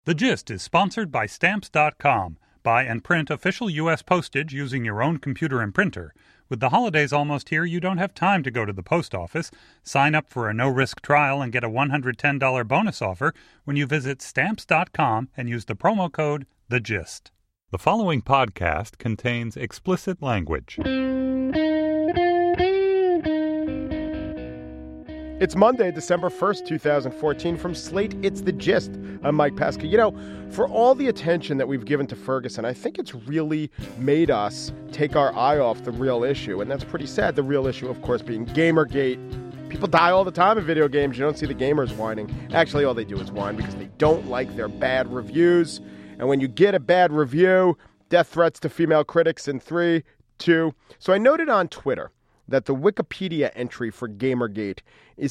The Gist is sponsored by Stamps.com. Buy and print official U.S. postage using your own computer and printer. With the holidays almost here, you don't have time to go to the post office. Sign up for a no-risk trial and get a $110 bonus offer when you visit Stamps.com and use the promo code THEGIST. The following podcast contains explicit language. It's Monday, December 1st, 2014. From Slate, it's The Gist. I'm Mike Pesca. You know, for all the attention that we've given to Ferguson, I think it's really made us take our eye off the real issue. And that's pretty sad. The real issue, of course, being Gamergate. People die all the time in video games. You don't see the gamers whining. Actually, all they do is whine because they don't like their bad reviews. And when you get a bad review, death threats to female critics in 3, 2. So I noted on Twitter that the Wikipedia entry for Gamergate is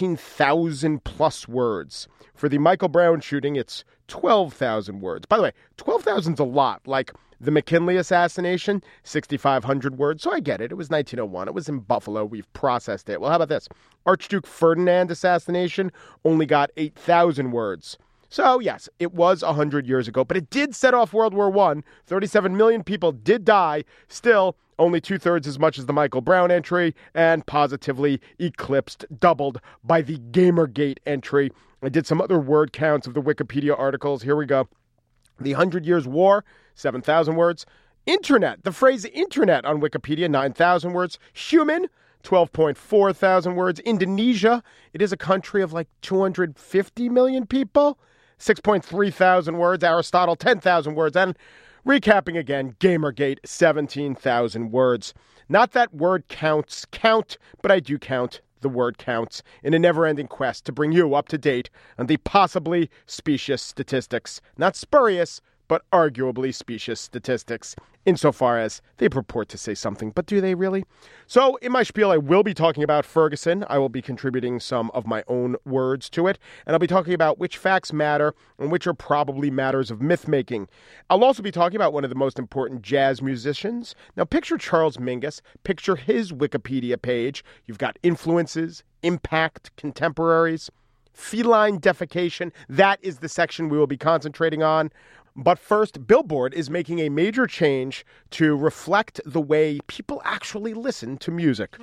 17,000 plus words. For the Michael Brown shooting, it's 12,000 words. By the way, 12,000's a lot. Like the McKinley assassination, 6,500 words. So I get it. It was 1901. It was in Buffalo. We've processed it. Well, how about this? Archduke Ferdinand assassination only got 8,000 words. So, yes, it was 100 years ago, but it did set off World War I. 37 million people did die. Still, only two-thirds as much as the Michael Brown entry, and positively eclipsed, doubled by the Gamergate entry. I did some other word counts of the Wikipedia articles. Here we go. The 100 Years' War, 7,000 words. Internet, the phrase internet on Wikipedia, 9,000 words. Human, 12.4 thousand words. Indonesia, it is a country of like 250 million people. 6.3 thousand words. Aristotle, 10,000 words. And recapping again, Gamergate, 17,000 words. Not that word counts count, but I do count the word counts in a never-ending quest to bring you up to date on the possibly specious statistics. Not spurious, but arguably specious statistics, insofar as they purport to say something. But do they really? So in my spiel, I will be talking about Ferguson. I will be contributing some of my own words to it. And I'll be talking about which facts matter and which are probably matters of myth-making. I'll also be talking about one of the most important jazz musicians. Now, picture Charles Mingus. Picture his Wikipedia page. You've got influences, impact, contemporaries, feline defecation. That is the section we will be concentrating on. But first, Billboard is making a major change to reflect the way people actually listen to music.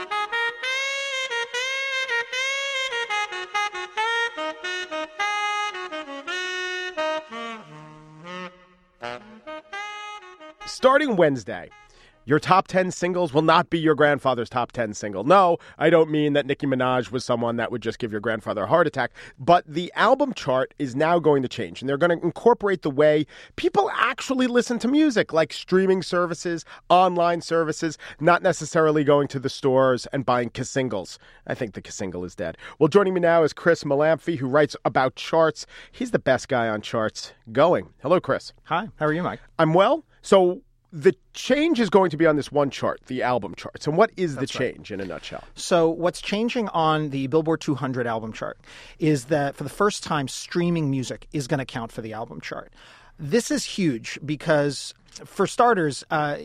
Starting Wednesday, your top 10 singles will not be your grandfather's top 10 single. No, I don't mean that Nicki Minaj was someone that would just give your grandfather a heart attack. But the album chart is now going to change. And they're going to incorporate the way people actually listen to music, like streaming services, online services, not necessarily going to the stores and buying K-singles. I think the K-single is dead. Well, joining me now is Chris Malamphy, who writes about charts. He's the best guy on charts going. Hello, Chris. Hi, how are you, Mike? I'm well. So the change is going to be on this one chart, the album charts. And what is the change in a nutshell? So what's changing on the Billboard 200 album chart is that for the first time, streaming music is going to count for the album chart. This is huge because, for starters,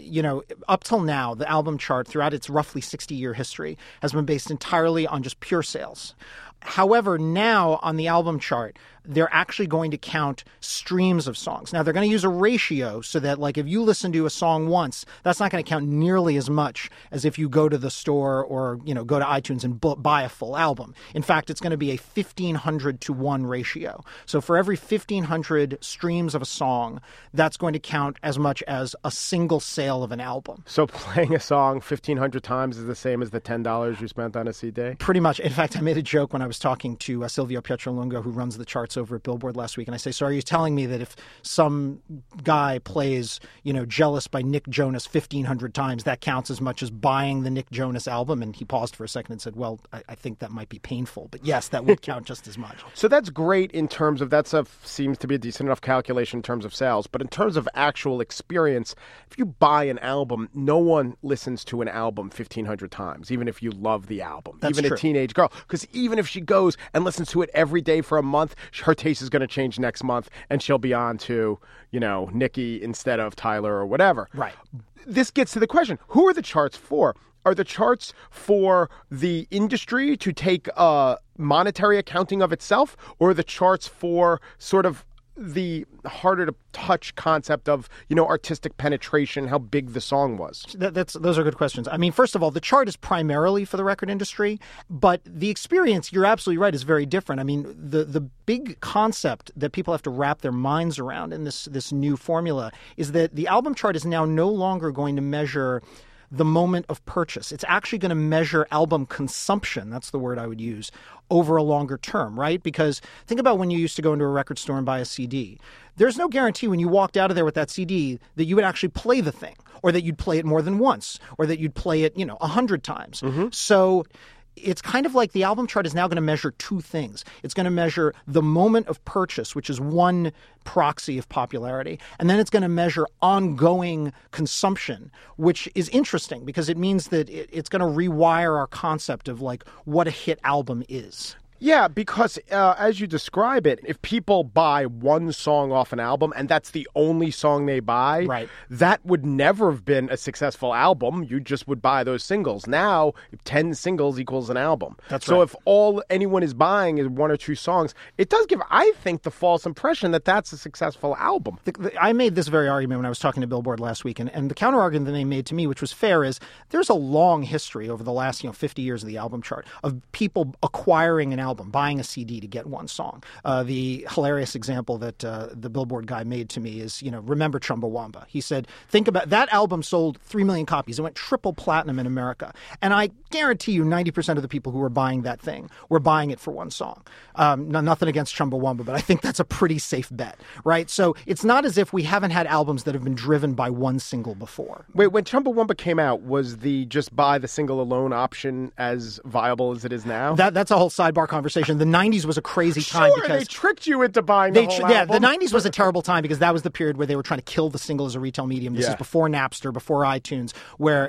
up till now, the album chart throughout its roughly 60-year history has been based entirely on just pure sales. However, now on the album chart, they're actually going to count streams of songs. Now, they're going to use a ratio so that, like, if you listen to a song once, that's not going to count nearly as much as if you go to the store or, go to iTunes and buy a full album. In fact, it's going to be a 1,500 to 1 ratio. So for every 1,500 streams of a song, that's going to count as much as a single sale of an album. So playing a song 1,500 times is the same as the $10 you spent on a CD? Pretty much. In fact, I made a joke when I was talking to Silvio Pietrolungo, who runs the charts over at Billboard last week. And I say, so are you telling me that if some guy plays, Jealous by Nick Jonas 1,500 times, that counts as much as buying the Nick Jonas album? And he paused for a second and said, well, I think that might be painful. But yes, that would count just as much. So that's great in terms of, seems to be a decent enough calculation in terms of sales. But in terms of actual experience, if you buy an album, no one listens to an album 1,500 times, even if you love the album. That's even true. A teenage girl. Because even if she goes and listens to it every day for a month, her taste is going to change next month, and she'll be on to, Nicki instead of Tyler or whatever. Right. This gets to the question, who are the charts for? Are the charts for the industry to take monetary accounting of itself, or are the charts for sort of the harder to touch concept of, artistic penetration, how big the song was? Those are good questions. I mean, first of all, the chart is primarily for the record industry, but the experience, you're absolutely right, is very different. I mean, the big concept that people have to wrap their minds around in this new formula is that the album chart is now no longer going to measure the moment of purchase. It's actually going to measure album consumption. That's the word I would use over a longer term, right? Because think about when you used to go into a record store and buy a CD. There's no guarantee when you walked out of there with that CD that you would actually play the thing, or that you'd play it more than once, or that you'd play it, 100 times. Mm-hmm. So it's kind of like the album chart is now going to measure two things. It's going to measure the moment of purchase, which is one proxy of popularity, and then it's going to measure ongoing consumption, which is interesting because it means that it's going to rewire our concept of like what a hit album is. Yeah, because as you describe it, if people buy one song off an album and that's the only song they buy, right, that would never have been a successful album. You just would buy those singles. Now, 10 singles equals an album. That's so right. if all anyone is buying is one or two songs, it does give, I think, the false impression that that's a successful album. I made this very argument when I was talking to Billboard last week, and the counter argument that they made to me, which was fair, is there's a long history over the last 50 years of the album chart of people acquiring an album, buying a CD to get one song. The hilarious example that the Billboard guy made to me is, remember Chumbawamba. He said, think about that album sold 3 million copies. It went triple platinum in America. And I guarantee you 90% of the people who were buying that thing were buying it for one song. Nothing against Chumbawamba, but I think that's a pretty safe bet, right? So it's not as if we haven't had albums that have been driven by one single before. Wait, when Chumbawamba came out, was the just buy the single alone option as viable as it is now? That's a whole sidebar conversation. The 90s was a crazy time because they tricked you into buying the whole album. The 90s was a terrible time because that was the period where they were trying to kill the single as a retail medium. This is before Napster, before iTunes, where,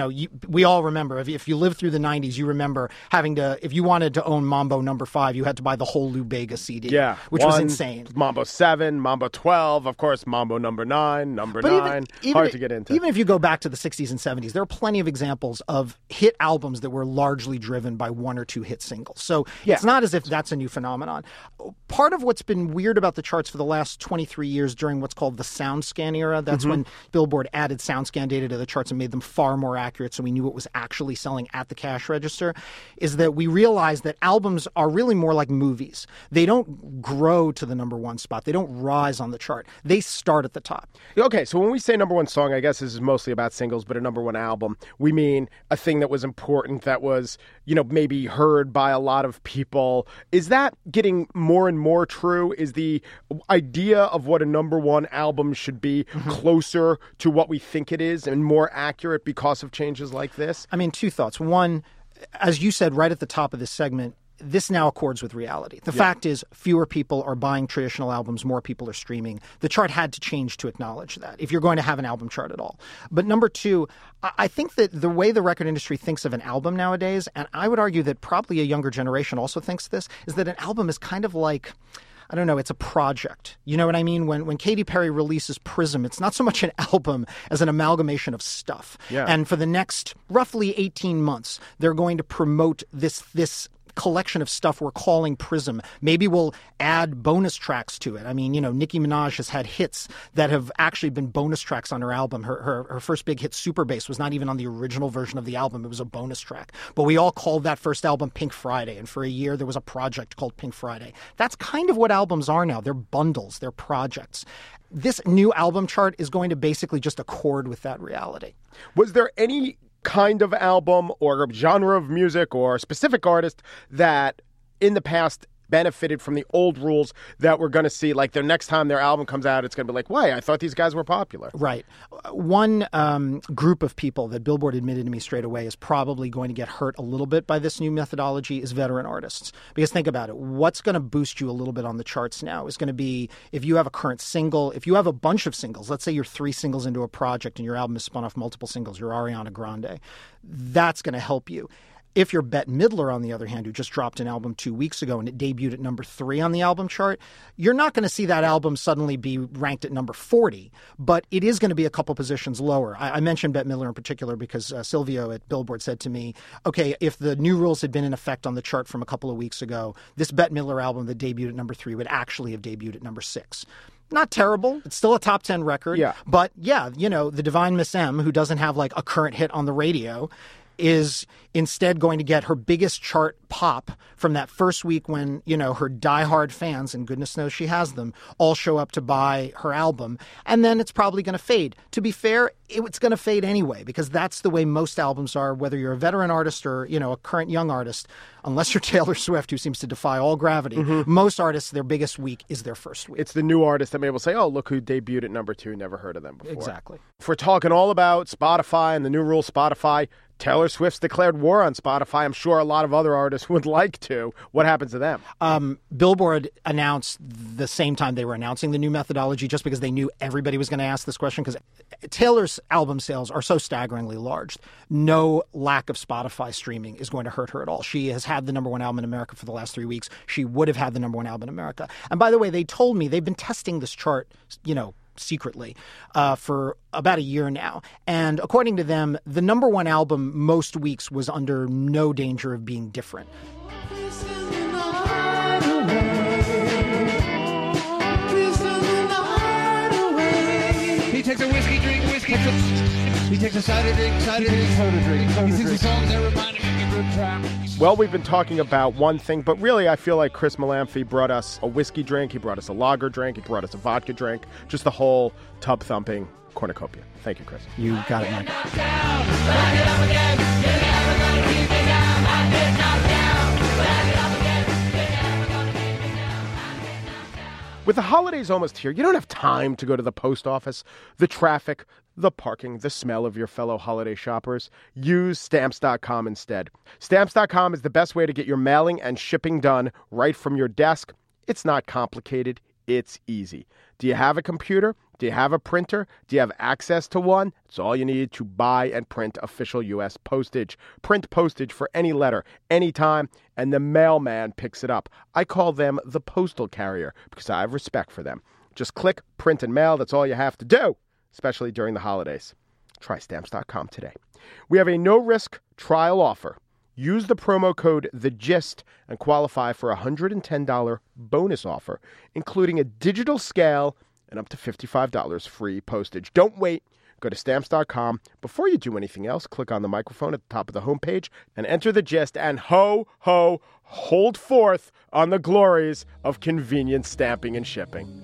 we all remember, if you lived through the 90s, you remember having to, if you wanted to own Mambo No. 5, you had to buy the whole Lou Bega CD, which was insane. Mambo 7, Mambo 12, of course, Mambo No. 9, number 9, hard to get into. Even if you go back to the 60s and 70s, there are plenty of examples of hit albums that were largely driven by one or two hit singles. So it's not as if that's a new phenomenon. Part of what's been weird about the charts for the last 23 years during what's called the SoundScan era, that's when Billboard added SoundScan data to the charts and made them far more accurate so we knew what was actually selling at the cash register, is that we realized that albums are really more like movies. They don't grow to the number one spot. They don't rise on the chart. They start at the top. Okay, so when we say number one song, I guess this is mostly about singles, but a number one album, we mean a thing that was important, that was, maybe heard by a lot of people. Is that getting more and more true? Is the idea of what a number one album should be closer to what we think it is and more accurate because of changes like this? I mean, two thoughts. One, as you said right at the top of this segment, this now accords with reality. The fact is, fewer people are buying traditional albums, more people are streaming. The chart had to change to acknowledge that, if you're going to have an album chart at all. But number two, I think that the way the record industry thinks of an album nowadays, and I would argue that probably a younger generation also thinks this, is that an album is kind of like, I don't know, it's a project. You know what I mean? When Katy Perry releases Prism, it's not so much an album as an amalgamation of stuff. Yeah. And for the next roughly 18 months, they're going to promote this collection of stuff we're calling Prism. Maybe we'll add bonus tracks to it. I mean, Nicki Minaj has had hits that have actually been bonus tracks on her album. Her first big hit, Super Bass, was not even on the original version of the album. It was a bonus track. But we all called that first album Pink Friday, and for a year there was a project called Pink Friday. That's kind of what albums are now. They're bundles. They're projects. This new album chart is going to basically just accord with that reality. Was there any kind of album or genre of music or specific artist that in the past benefited from the old rules that we're going to see, like the next time their album comes out, it's going to be like, why? I thought these guys were popular. Right. One group of people that Billboard admitted to me straight away is probably going to get hurt a little bit by this new methodology is veteran artists. Because think about it. What's going to boost you a little bit on the charts now is going to be if you have a current single, if you have a bunch of singles, let's say you're 3 singles into a project and your album is spun off multiple singles, you're Ariana Grande, that's going to help you. If you're Bette Midler, on the other hand, who just dropped an album 2 weeks ago and it debuted at number 3 on the album chart, you're not going to see that album suddenly be ranked at number 40, but it is going to be a couple positions lower. I mentioned Bette Midler in particular because Silvio at Billboard said to me, okay, if the new rules had been in effect on the chart from a couple of weeks ago, this Bette Midler album that debuted at number 3 would actually have debuted at number 6. Not terrible. It's still a top 10 record. Yeah. But yeah, the Divine Miss M, who doesn't have like a current hit on the radio, is instead going to get her biggest chart pop from that first week when, her diehard fans, and goodness knows she has them, all show up to buy her album. And then it's probably going to fade. To be fair, it's going to fade anyway, because that's the way most albums are, whether you're a veteran artist or, a current young artist, unless you're Taylor Swift, who seems to defy all gravity. Mm-hmm. Most artists, their biggest week is their first week. It's the new artist that maybe will say, oh, look who debuted at number 2, never heard of them before. Exactly. If we're talking all about Spotify and the new rule Spotify, Taylor Swift's declared war on Spotify. I'm sure a lot of other artists would like to. What happens to them? Billboard announced the same time they were announcing the new methodology, just because they knew everybody was going to ask this question, because Taylor's album sales are so staggeringly large. No lack of Spotify streaming is going to hurt her at all. She has had the number 1 album in America for the last 3 weeks. She would have had the number 1 album in America. And by the way, they told me they've been testing this chart, secretly for about a year now. And according to them, the number 1 album most weeks was under no danger of being different. He takes a whiskey drink, He takes a cider drink, soda drink. He sings a song that reminds him of a good time. Well, we've been talking about one thing, but really I feel like Chris Malamphy brought us a whiskey drink, he brought us a lager drink, he brought us a vodka drink, just the whole tub-thumping cornucopia. Thank you, Chris. You got it, Mike. With the holidays almost here, you don't have time to go to the post office, the traffic, the parking, the smell of your fellow holiday shoppers. Use Stamps.com instead. Stamps.com is the best way to get your mailing and shipping done right from your desk. It's not complicated. It's easy. Do you have a computer? Do you have a printer? Do you have access to one? It's all you need to buy and print official U.S. postage. Print postage for any letter, anytime, and the mailman picks it up. I call them the postal carrier because I have respect for them. Just click, print, and mail. That's all you have to do, especially during the holidays. Try Stamps.com today. We have a no-risk trial offer. Use the promo code THEGIST and qualify for a $110 bonus offer, including a digital scale and up to $55 free postage. Don't wait. Go to Stamps.com. Before you do anything else, click on the microphone at the top of the homepage and enter the gist and hold forth on the glories of convenient stamping and shipping.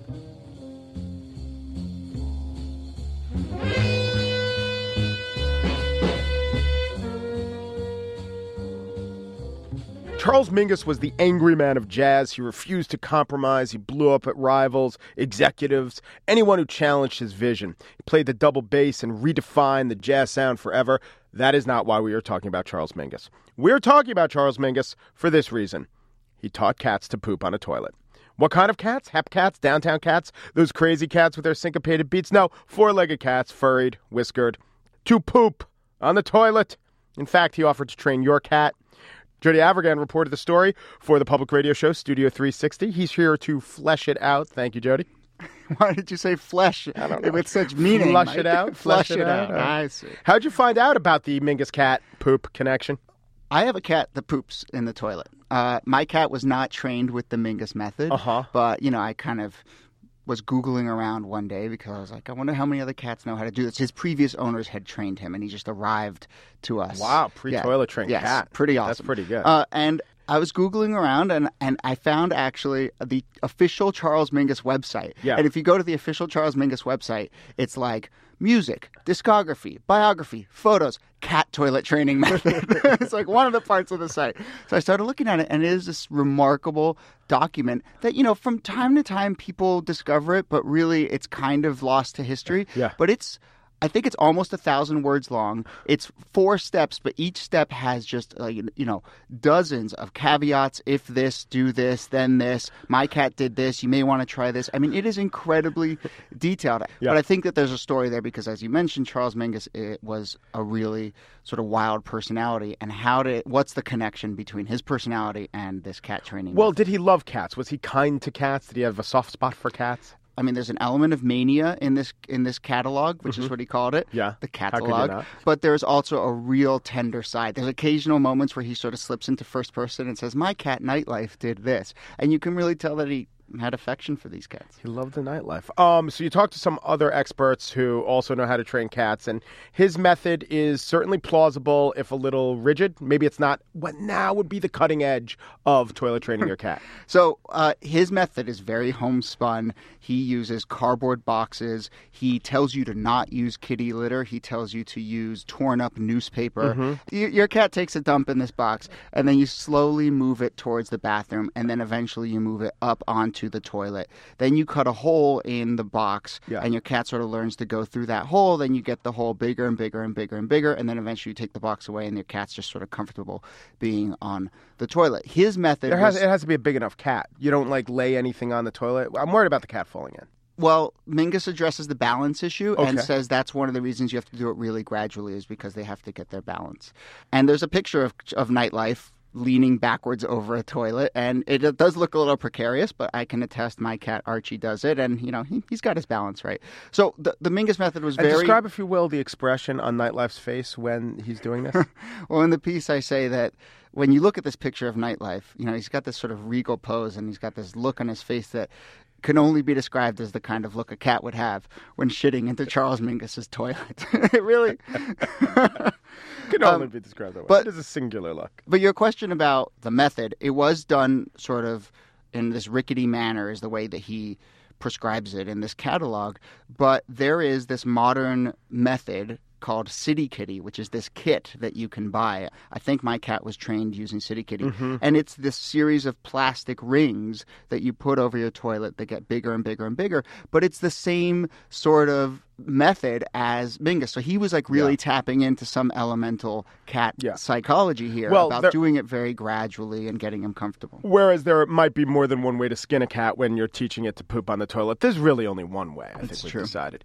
Charles Mingus was the angry man of jazz. He refused to compromise. He blew up at rivals, executives, anyone who challenged his vision. He played the double bass and redefined the jazz sound forever. That is not why we are talking about Charles Mingus. We're talking about Charles Mingus for this reason. He taught cats to poop on a toilet. What kind of cats? Hep cats? Downtown cats? Those crazy cats with their syncopated beats? No, 4-legged cats, furried, whiskered, to poop on the toilet. In fact, he offered to train your cat. Jody Avirgan reported the story for the public radio show Studio 360. He's here to flesh it out. Thank you, Jody. Why did you say flesh? I don't know. With such meaning. Flush it out? Flush it out. I see. How'd you find out about the Mingus cat poop connection? I have a cat that poops in the toilet. My cat was not trained with the Mingus method. But, I kind of was Googling around one day because I was like, I wonder how many other cats know how to do this. His previous owners had trained him, and he just arrived to us. Wow, pre-toilet trained cat. Pretty awesome. That's pretty good. And I was Googling around, and I found actually the official Charles Mingus website. Yeah. And if you go to the official Charles Mingus website, it's like music, discography, biography, photos, cat toilet training method. It's like one of the parts of the site. So I started looking at it, and it is this remarkable document that, from time to time people discover it, but really it's kind of lost to history. Yeah. But it's I think it's almost 1,000 words long. It's 4 steps, but each step has just dozens of caveats. If this, do this, then this. My cat did this. You may want to try this. I mean, it is incredibly detailed. Yeah. But I think that there's a story there because, as you mentioned, Charles Mingus was a really sort of wild personality. And what's the connection between his personality and this cat training? Well, did he love cats? Was he kind to cats? Did he have a soft spot for cats? I mean, there's an element of mania in this catalog, which is what he called it. Yeah. The How could you catalog. not? But there's also a real tender side. There's occasional moments where he sort of slips into first person and says, my cat Nightlife did this. And you can really tell that he had affection for these cats. He loved the nightlife. So you talked to some other experts who also know how to train cats, and his method is certainly plausible, if a little rigid. Maybe it's not what now would be the cutting edge of toilet training your cat. So his method is very homespun. He uses cardboard boxes. He tells you to not use kitty litter. He tells you to use torn up newspaper. Your cat takes a dump in this box, and then you slowly move it towards the bathroom, and then eventually you move it up onto the toilet. Then you cut a hole in the box, and your cat sort of learns to go through that hole. Then you get the hole bigger and bigger and bigger and bigger, and then eventually you take the box away, and your cat's just sort of comfortable being on the toilet. His method It has to be a big enough cat. You don't lay anything on the toilet. I'm worried about the cat falling in. Well, Mingus addresses the balance issue and says that's one of the reasons you have to do it really gradually is because they have to get their balance. And there's a picture of Nightlife leaning backwards over a toilet, and it does look a little precarious, but I can attest my cat Archie does it, and he's got his balance right. So the Mingus method was very... Describe, if you will, the expression on Nightlife's face when he's doing this. Well, in the piece I say that when you look at this picture of Nightlife, he's got this sort of regal pose, and he's got this look on his face that can only be described as the kind of look a cat would have when shitting into Charles Mingus's toilet. It really can only be described that way. But it is a singular look. But your question about the method, it was done sort of in this rickety manner is the way that he prescribes it in this catalog. But there is this modern method called City Kitty, which is this kit that you can buy. I think my cat was trained using City Kitty. And it's this series of plastic rings that you put over your toilet that get bigger and bigger and bigger. But it's the same sort of method as Mingus. So he was really tapping into some elemental cat psychology here about doing it very gradually and getting him comfortable. Whereas there might be more than one way to skin a cat when you're teaching it to poop on the toilet. There's really only one way, I think we've decided.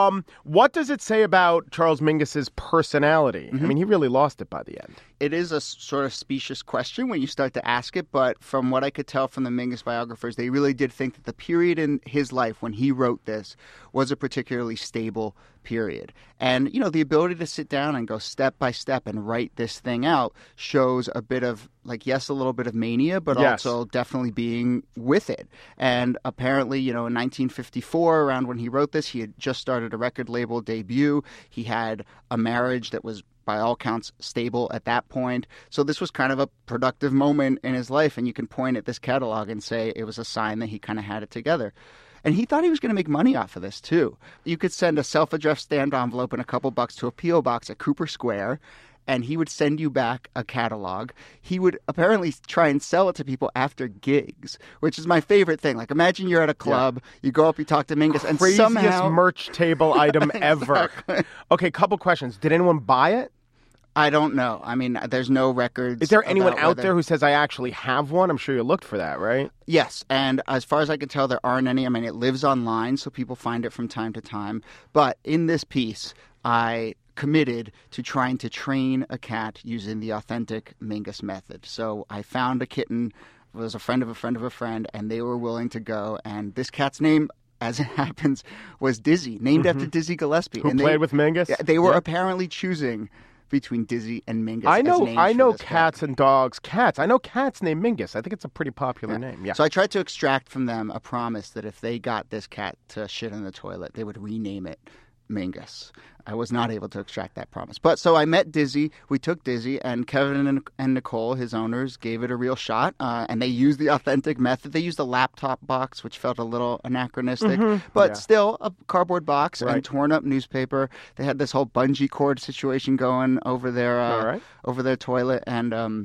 What does it say about Charles Mingus's personality? I mean, he really lost it by the end. It is a sort of specious question when you start to ask it, but from what I could tell from the Mingus biographers, they really did think that the period in his life when he wrote this was a particularly stable period. And, the ability to sit down and go step by step and write this thing out shows a bit of, a little bit of mania, but also definitely being with it. And apparently, in 1954, around when he wrote this, he had just started a record label debut. He had a marriage that was by all counts, stable at that point. So this was kind of a productive moment in his life, and you can point at this catalog and say it was a sign that he kind of had it together. And he thought he was going to make money off of this, too. You could send a self-addressed stamped envelope and a couple bucks to a P.O. box at Cooper Square, and he would send you back a catalog. He would apparently try and sell it to people after gigs, which is my favorite thing. Imagine you're at a club, you go up, you talk to Mingus, and somehow... Craziest merch table item ever. Exactly. Okay, couple questions. Did anyone buy it? I don't know. I mean, there's no records. Is there anyone out there who says, I actually have one? I'm sure you looked for that, right? Yes. And as far as I can tell, there aren't any. I mean, it lives online, so people find it from time to time. But in this piece, I committed to trying to train a cat using the authentic Mingus method. So I found a kitten, it was a friend of a friend of a friend, and they were willing to go. And this cat's name, as it happens, was Dizzy, named after Dizzy Gillespie. Who played with Mingus? They were apparently choosing between Dizzy and Mingus. I know cats book. And dogs. Cats. I know cats named Mingus. I think it's a pretty popular name. Yeah. So I tried to extract from them a promise that if they got this cat to shit in the toilet, they would rename it Mingus. I was not able to extract that promise. But so I met Dizzy. We took Dizzy, and Kevin and Nicole, his owners, gave it a real shot. And they used the authentic method. They used a laptop box, which felt a little anachronistic, but still a cardboard box and torn up newspaper. They had this whole bungee cord situation going over their toilet, and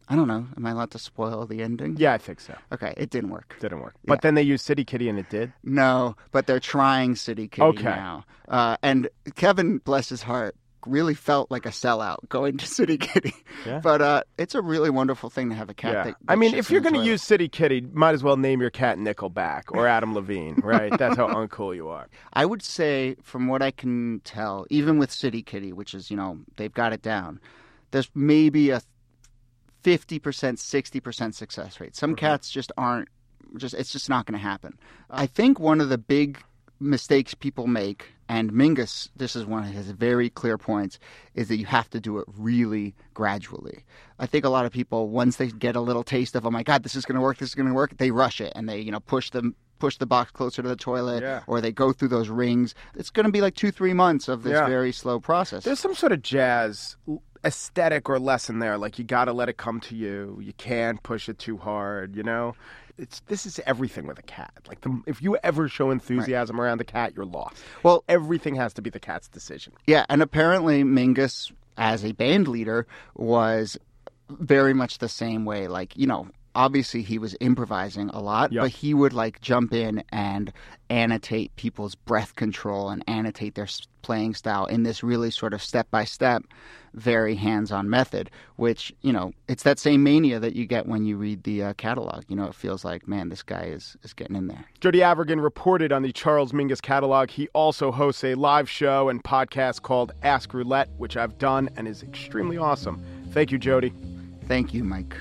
I don't know. Am I allowed to spoil the ending? Yeah, I think so. Okay, it didn't work. Didn't work. But then they used City Kitty and it did? No, but they're trying City Kitty now. And Kevin, bless his heart, really felt like a sellout going to City Kitty. Yeah. But it's a really wonderful thing to have a cat that I mean, if you're going to use City Kitty, might as well name your cat Nickelback or Adam Levine, right? That's how uncool you are. I would say, from what I can tell, even with City Kitty, which is, they've got it down, there's maybe a 50%, 60% success rate. Some cats just aren't, it's just not going to happen. I think one of the big mistakes people make, and Mingus, this is one of his very clear points, is that you have to do it really gradually. I think a lot of people, once they get a little taste of, oh my God, this is going to work, they rush it and they, push the box closer to the toilet, or they go through those rings. It's going to be like 2-3 months of this very slow process. There's some sort of jazz aesthetic or lesson there, like you got to let it come to you. You can't push it too hard, This is everything with a cat. Like, if you ever show enthusiasm around the cat, you're lost. Well, everything has to be the cat's decision. Yeah, and apparently Mingus, as a band leader, was very much the same way. Like, obviously he was improvising a lot, but he would jump in and annotate people's breath control and annotate their playing style in this really sort of step-by-step, very hands-on method, which, it's that same mania that you get when you read the catalog. It feels like, man, this guy is getting in there. Jody Avirgan reported on the Charles Mingus catalog. He also hosts a live show and podcast called Ask Roulette, which I've done and is extremely awesome. Thank you, Jody. Thank you, Mike.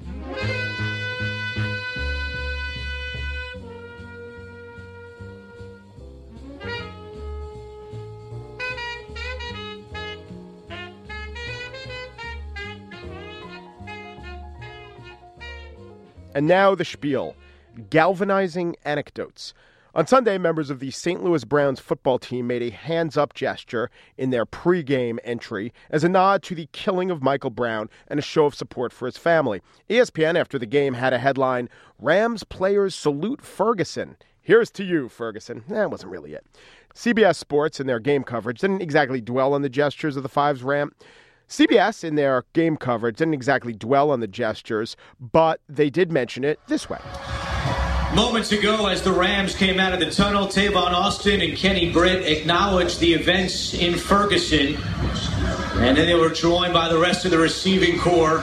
And now the spiel. Galvanizing anecdotes. On Sunday, members of the St. Louis Browns football team made a hands-up gesture in their pregame entry as a nod to the killing of Michael Brown and a show of support for his family. ESPN, after the game, had a headline, Rams players salute Ferguson. Here's to you, Ferguson. That wasn't really it. CBS Sports, in their game coverage, didn't exactly dwell on the gestures of the Fives ramp. CBS, in their game coverage, didn't exactly dwell on the gestures, but they did mention it this way. Moments ago, as the Rams came out of the tunnel, Tavon Austin and Kenny Britt acknowledged the events in Ferguson, and then they were joined by the rest of the receiving corps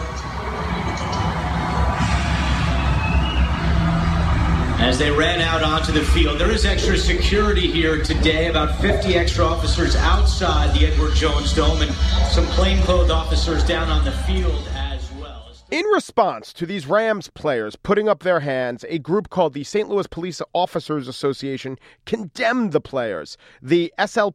as they ran out onto the field. There is extra security here today, about 50 extra officers outside the Edward Jones Dome and some plainclothes officers down on the field as well. In response to these Rams players putting up their hands, a group called the St. Louis Police Officers Association condemned the players. The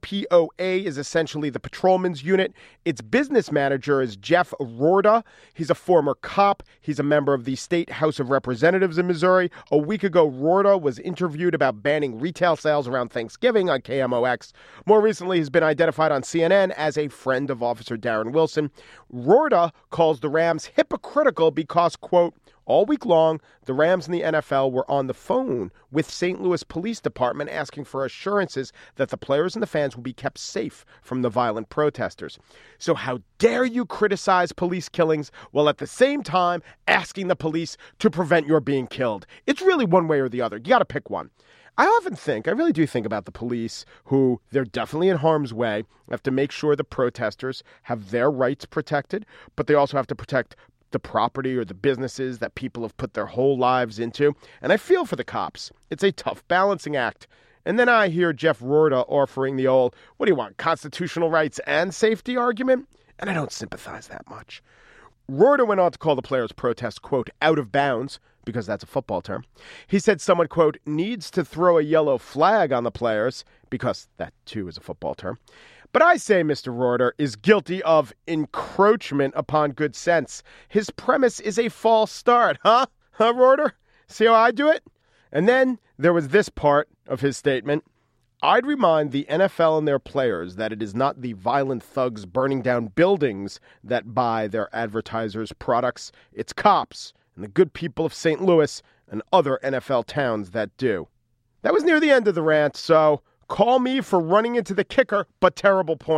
SLPOA is essentially the patrolman's unit. Its business manager is Jeff Rorda. He's a former cop. He's a member of the State House of Representatives in Missouri. A week ago, Rorda was interviewed about banning retail sales around Thanksgiving on KMOX. More recently, he's been identified on CNN as a friend of Officer Darren Wilson. Rorda calls the Rams hypocritical because, quote, all week long, the Rams and the NFL were on the phone with St. Louis Police Department asking for assurances that the players and the fans will be kept safe from the violent protesters. So how dare you criticize police killings while at the same time asking the police to prevent your being killed? It's really one way or the other. You got to pick one. I really do think about the police who, they're definitely in harm's way, have to make sure the protesters have their rights protected, but they also have to protect the property or the businesses that people have put their whole lives into. And I feel for the cops. It's a tough balancing act. And then I hear Jeff Rorda offering the old, what do you want, constitutional rights and safety argument? And I don't sympathize that much. Rorda went on to call the players' protest, quote, out of bounds, because that's a football term. He said someone, quote, needs to throw a yellow flag on the players, because that, too, is a football term. But I say Mr. Rorda is guilty of encroachment upon good sense. His premise is a false start, huh? Huh, Rorda? See how I do it? And then there was this part of his statement. I'd remind the NFL and their players that it is not the violent thugs burning down buildings that buy their advertisers' products. It's cops and the good people of St. Louis and other NFL towns that do. That was near the end of the rant, so call me for running into the kicker, but terrible point.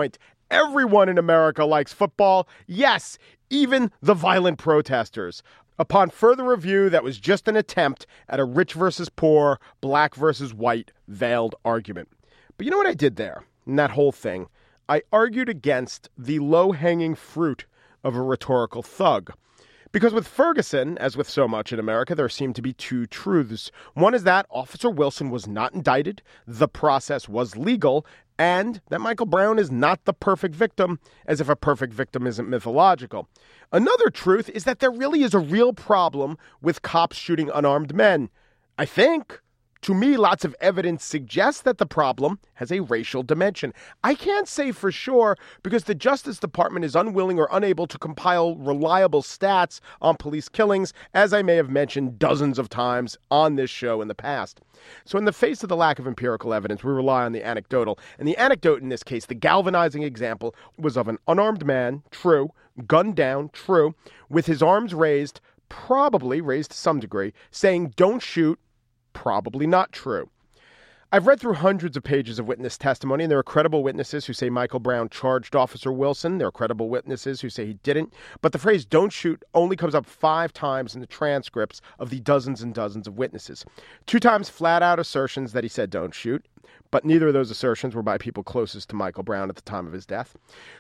Everyone in America likes football. Yes, even the violent protesters. Upon further review, that was just an attempt at a rich versus poor, black versus white veiled argument. But you know what I did there in that whole thing? I argued against the low-hanging fruit of a rhetorical thug. Because with Ferguson, as with so much in America, there seem to be two truths. One is that Officer Wilson was not indicted, the process was legal, and that Michael Brown is not the perfect victim, as if a perfect victim isn't mythological. Another truth is that there really is a real problem with cops shooting unarmed men. I think. To me, lots of evidence suggests that the problem has a racial dimension. I can't say for sure because the Justice Department is unwilling or unable to compile reliable stats on police killings, as I may have mentioned dozens of times on this show in the past. So in the face of the lack of empirical evidence, we rely on the anecdotal. And the anecdote in this case, the galvanizing example, was of an unarmed man, true, gunned down, true, with his arms raised, probably raised to some degree, saying, "Don't shoot." Probably not true. I've read through hundreds of pages of witness testimony, and there are credible witnesses who say Michael Brown charged Officer Wilson. There are credible witnesses who say he didn't. But the phrase "don't shoot" only comes up 5 times in the transcripts of the dozens and dozens of witnesses. 2 times flat-out assertions that he said "don't shoot," but neither of those assertions were by people closest to Michael Brown at the time of his death.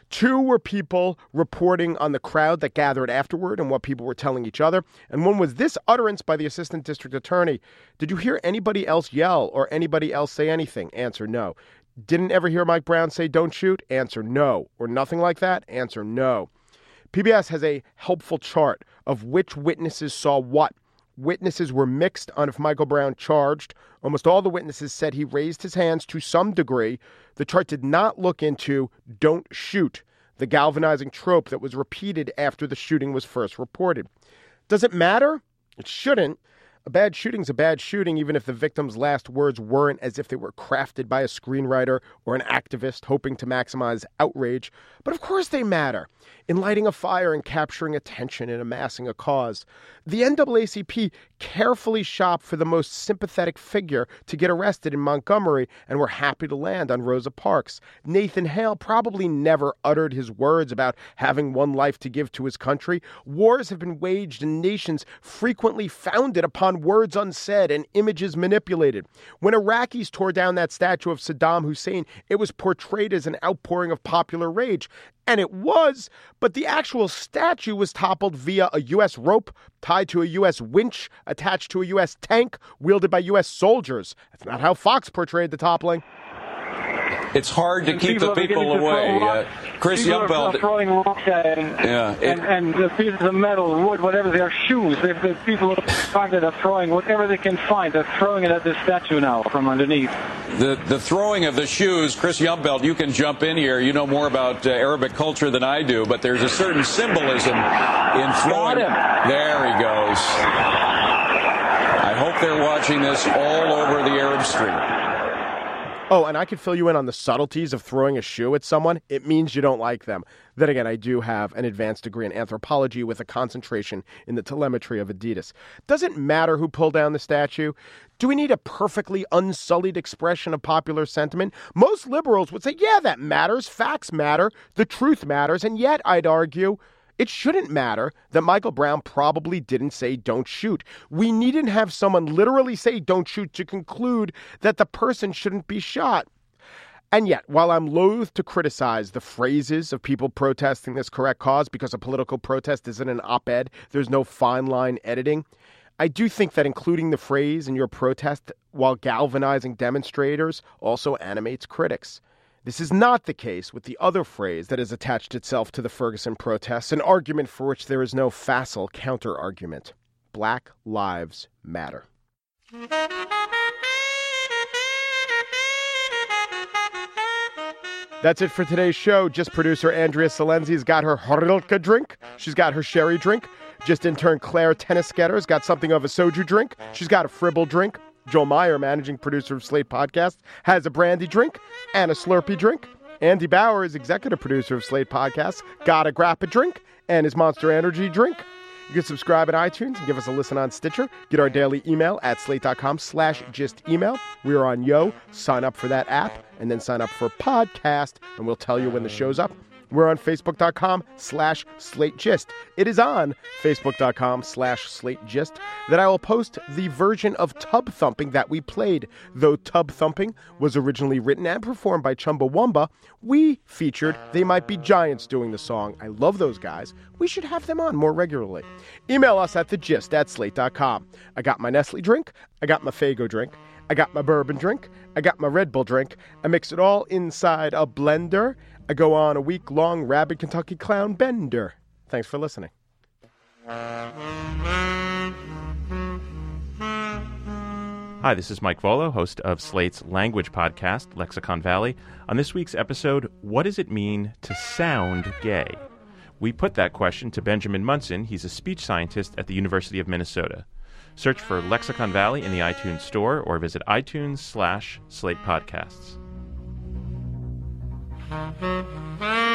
2 were people reporting on the crowd that gathered afterward and what people were telling each other. And one was this utterance by the assistant district attorney: "Did you hear anybody else yell or anybody else say anything?" Answer, no. Didn't ever hear Mike Brown say "don't shoot"? Answer, no. Or nothing like that? Answer, no. PBS has a helpful chart of which witnesses saw what. Witnesses were mixed on if Michael Brown charged. Almost all the witnesses said he raised his hands to some degree. The chart did not look into "don't shoot," the galvanizing trope that was repeated after the shooting was first reported. Does it matter? It shouldn't. A bad shooting's a bad shooting, even if the victim's last words weren't as if they were crafted by a screenwriter or an activist hoping to maximize outrage. But of course they matter in lighting a fire and capturing attention and amassing a cause. The NAACP carefully shopped for the most sympathetic figure to get arrested in Montgomery and were happy to land on Rosa Parks. Nathan Hale probably never uttered his words about having one life to give to his country. Wars have been waged in nations frequently founded upon words unsaid and images manipulated. When Iraqis tore down that statue of Saddam Hussein, it was portrayed as an outpouring of popular rage. And it was, but the actual statue was toppled via a U.S. rope tied to a U.S. winch attached to a U.S. tank wielded by U.S. soldiers. That's not how Fox portrayed the toppling. It's hard to keep the people away. Chris Youngfeld throwing rocks at and the pieces of metal, wood, whatever, their shoes. If the people are throwing whatever they can find, they're throwing it at the statue now from underneath. The throwing of the shoes, Chris Youngfeld, you can jump in here. You know more about Arabic culture than I do, but there's a certain symbolism in throwing. There he goes. I hope they're watching this all over the Arab Street. Oh, and I could fill you in on the subtleties of throwing a shoe at someone. It means you don't like them. Then again, I do have an advanced degree in anthropology with a concentration in the telemetry of Adidas. Does it matter who pulled down the statue? Do we need a perfectly unsullied expression of popular sentiment? Most liberals would say, yeah, that matters. Facts matter. The truth matters. And yet, I'd argue, it shouldn't matter that Michael Brown probably didn't say "don't shoot." We needn't have someone literally say "don't shoot" to conclude that the person shouldn't be shot. And yet, while I'm loath to criticize the phrases of people protesting this correct cause because a political protest isn't an op-ed, there's no fine line editing, I do think that including the phrase in your protest while galvanizing demonstrators also animates critics. This is not the case with the other phrase that has attached itself to the Ferguson protests, an argument for which there is no facile counter-argument. Black Lives Matter. That's it for today's show. Just producer Andrea Salenzi's got her Horilka drink. She's got her sherry drink. Just intern Claire Tennisgetter's got something of a soju drink. She's got a Fribble drink. Joe Meyer, managing producer of Slate Podcast, has a brandy drink and a Slurpee drink. Andy Bauer is executive producer of Slate Podcast, got a Grappa drink and his Monster Energy drink. You can subscribe at iTunes and give us a listen on Stitcher. Get our daily email at slate.com/gistemail. We are on Yo. Sign up for that app and then sign up for podcast, and we'll tell you when the show's up. We're on Facebook.com/SlateGist. It is on Facebook.com/SlateGist that I will post the version of Tub Thumping that we played. Though Tub Thumping was originally written and performed by Chumbawamba, we featured They Might Be Giants doing the song. I love those guys. We should have them on more regularly. Email us at thegist@slate.com. I got my Nestle drink. I got my Faygo drink. I got my bourbon drink. I got my Red Bull drink. I mix it all inside a blender. I go on a week-long rabid Kentucky clown bender. Thanks for listening. Hi, this is Mike Volo, host of Slate's language podcast, Lexicon Valley. On this week's episode, what does it mean to sound gay? We put that question to Benjamin Munson. He's a speech scientist at the University of Minnesota. Search for Lexicon Valley in the iTunes store or visit iTunes/Slate Podcasts.